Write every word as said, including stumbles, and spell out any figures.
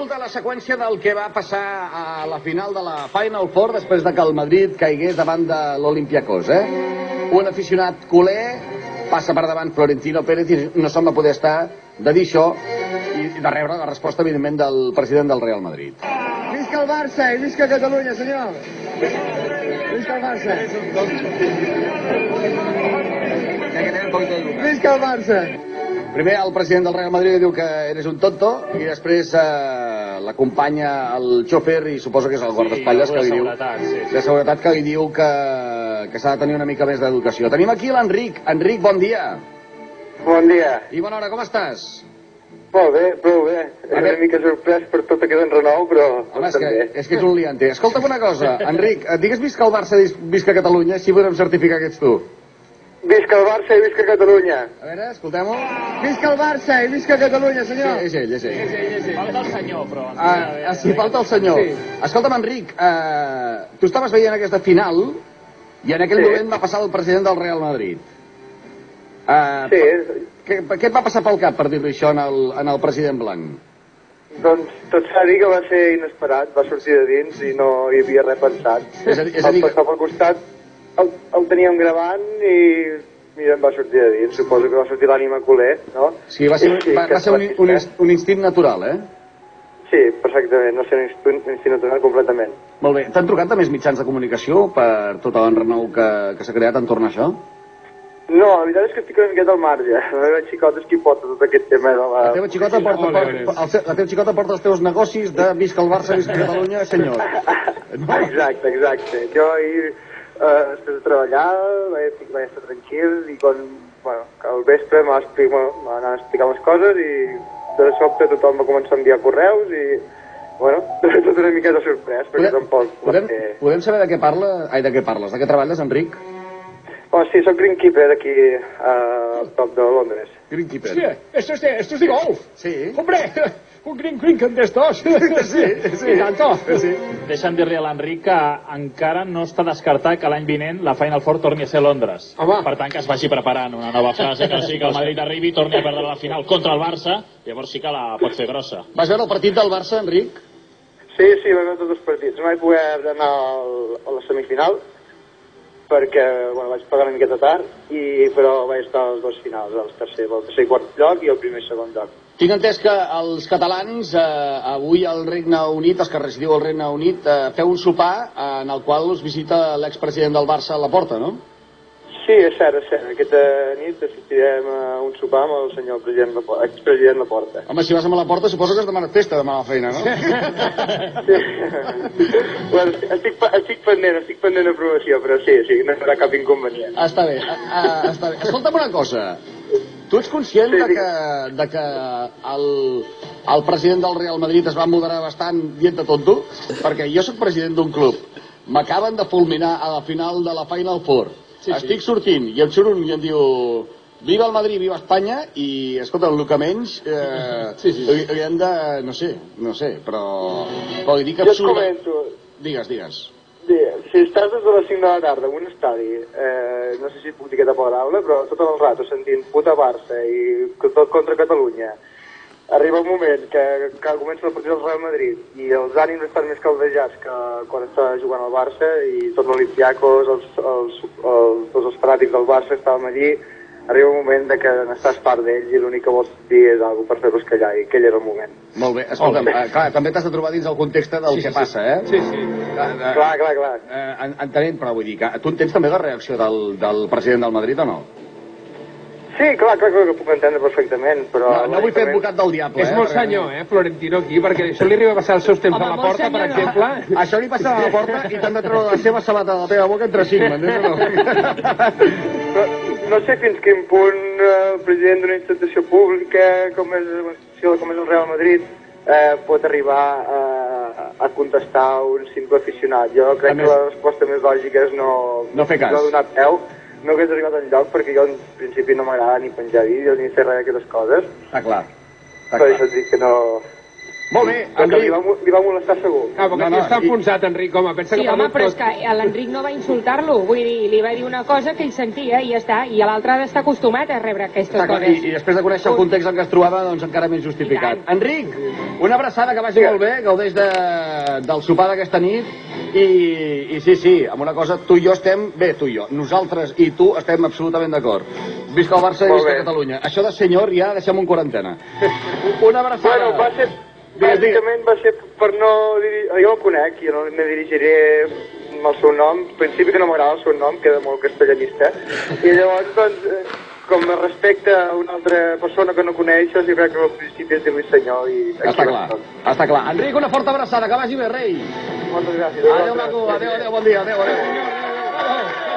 escoltar la seqüència del que va passar a la final de la Final Four després de que el Madrid caigués davant de l'Olympiacos, eh? Un aficionat culer passa per davant Florentino Pérez i no se'n va poder estar de dir això i de rebre la resposta, evidentment, del president del Real Madrid. Visca el Barça i visca Catalunya, senyor! Visca el Barça! Visca el Barça! Primer el president del Real Madrid diu que eres un tonto i després eh, l'acompanya el xòfer i suposo que és el guardaespatlles sí, que li diu sí, sí. de seguretat que li diu que, que s'ha de tenir una mica més d'educació. Tenim aquí l'Enric. Enric, bon dia. Bon dia. I bona hora, com estàs? Molt bé, prou bé. És una mica sorprès per tot aquest enrenou, però... Home, és que, és que és un liante. Escolta'm una cosa, Enric, digues visca el Barça i visca Catalunya, així podrem certificar que ets tu. Visca el Barça i visca Catalunya. A veure, escoltem-ho. Visca el Barça i visca Catalunya, senyor. Sí, és ell, és ell. És ell, és ell. Falta el senyor, però... Ah, ah sí, falta el senyor. Sí. Escolta'm, Enric, eh, tu estaves veient aquesta final i en aquell sí. moment va passar el president del Real Madrid. Eh, sí. Què, què et va passar pel cap per dir-li això en el, en el president blanc? Doncs tot s'ha dit que va ser inesperat, va sortir de dins i no hi havia res pensat. És a dir, és a dir... El passar pel costat el, el teníem gravant i mira, em va sortir de dins. Suposo que va sortir l'ànima culer, no? Sí, va ser, va, va ser un, un, un instint natural, eh? Sí, perfectament, no ser un instint, un instint natural completament. Molt bé, t'han trucat de més mitjans de comunicació per tot l'enrenou que, que s'ha creat entorn a això? No, la veritat és que estic una miqueta al marge. La meva xicota és qui porta tot aquest tema de la... La teva xicota porta, porta, el, la teva xicota porta els teus negocis de visca el Barça, visca Catalunya, senyor. No? Exacte, exacte. Jo ahir, eh, després de treballar, vaig, vaig estar tranquil i quan, bueno, al vespre m'ha anat explicant les coses i de sobte tothom va començar a enviar correus i, bueno, tot una miqueta sorprès, perquè podem, tampoc... Podem, perquè... podem saber de què parla, ai, de què parles, de què treballes, Enric? Oh, sí, soc greenkeeper aquí, a prop de Londres. Greenkeeper. Hostia, esto es de, esto es de golf. Sí. Hombre, un green green de estos. Sí, sí. I tanto. Sí. Deixa'm dir-li a l'Enric que encara no està descartat que l'any vinent la Final Four torni a ser a Londres. Home. Per tant, que es vagi preparant una nova frase, que sí que el Madrid arribi i torni a perdre la final contra el Barça, llavors sí que la pot fer grossa. Vas veure el partit del Barça, Enric? Sí, sí, vaig veure tots els partits. No vaig poder anar al, a la semifinal, perquè bueno, vaig pagar una miqueta tard, i, però vaig estar als dos finals, el tercer, el tercer i quart lloc i el primer i segon lloc. Tinc entès que els catalans, eh, avui al Regne Unit, els que residiu al Regne Unit, eh, feu un sopar eh, en el qual us visita l'expresident del Barça a la porta, no? Sí, és cert, és cert. Aquesta nit assistirem a un sopar amb el senyor president de, expresident de Porta. Home, si vas amb la porta suposo que has demanat festa demà a la feina, no? Sí. Bueno, estic, estic pendent, estic pendent d'aprovació, però sí, sí, no hi haurà cap inconvenient. Està bé, a, a, està bé. Escolta'm una cosa. Tu ets conscient sí, de sí. que, de que el, el president del Real Madrid es va moderar bastant dient-te tonto? Perquè jo sóc president d'un club. M'acaben de fulminar a la final de la Final Four. Sí, estic sí. sortint i em surt un i em diu viva el Madrid, viva Espanya i escolta, el que menys eh, sí, sí. li, li hem de, no sé, no sé, però, però li dic absurd. Jo et comento. Digues, digues. Si estàs des de les cinc de la tarda en un estadi, eh, no sé si puc dir aquesta paraula, però tot el rato sentint puta Barça i tot contra Catalunya, arriba un moment que, que comença el partit del Real Madrid i els ànims estan més caldejats que quan està jugant al Barça i tots els Olympiacos, els, els, els, tots els fanàtics del Barça estàvem allí. Arriba un moment de que n'estàs part d'ells i l'únic que vols dir és alguna per fer-los callar i aquell era el moment. Molt bé, escolta'm, eh, clar, també t'has de trobar dins el context del sí, que sí, passa, eh? Sí, sí. Eh, eh, clar, clar, clar. Eh, entenent, però vull dir que tu entens també la reacció del, del president del Madrid o no? Sí, clar, clar, clar que puc entendre perfectament, però... No, no vull fer advocat del diable, eh? És molt senyor, eh, Florentino, aquí, perquè això li arriba a passar els seus temps Home, a la porta, per exemple. No. Això li passa a la porta i t'han de treure la seva sabata de la teva boca entre cinc, m'entens o no? no? No sé fins quin punt eh, el president d'una institució pública com és, com és el Real Madrid eh, pot arribar a, a contestar un simple aficionat. Jo crec que la resposta més lògica és no, no fer cas. No donar peu. No hagués arribat enlloc perquè jo en principi no m'agrada ni penjar vídeos ni fer res d'aquestes coses. Està clar. Està per clar. Això et dic que no, Molt bé, Enric. Li va, li va molestar segur. Ah, perquè no, no, està enfonsat, Enric, home. Pensa sí, que home, però és que l'Enric no va insultar-lo. Vull dir, li va dir una cosa que ell sentia i ja està. I l'altre ha d'estar acostumat a rebre aquestes està, coses. I, I després de conèixer el context en què es trobava, doncs encara més justificat. Enric, una abraçada, que vagi molt bé, gaudeix de, del sopar d'aquesta nit. I, I sí, sí, amb una cosa, tu i jo estem... Bé, tu i jo. Nosaltres i tu estem absolutament d'acord. Visca el Barça i visca Catalunya. Això de senyor ja deixem en quarantena. Una abraçada. Bueno, va ser... Bàsicament va ser per no... Dir... Jo el conec, jo no me dirigiré amb el seu nom. En principi que no m'agrada el seu nom, queda molt castellanista. I llavors, doncs, com a respecte a una altra persona que no coneixes, jo crec que al principi és dir-li senyor. I està clar, està clar. Enric, una forta abraçada, que vagi bé, rei. Moltes gràcies. Adéu, maco, adéu, adéu, bon dia, adéu, adéu.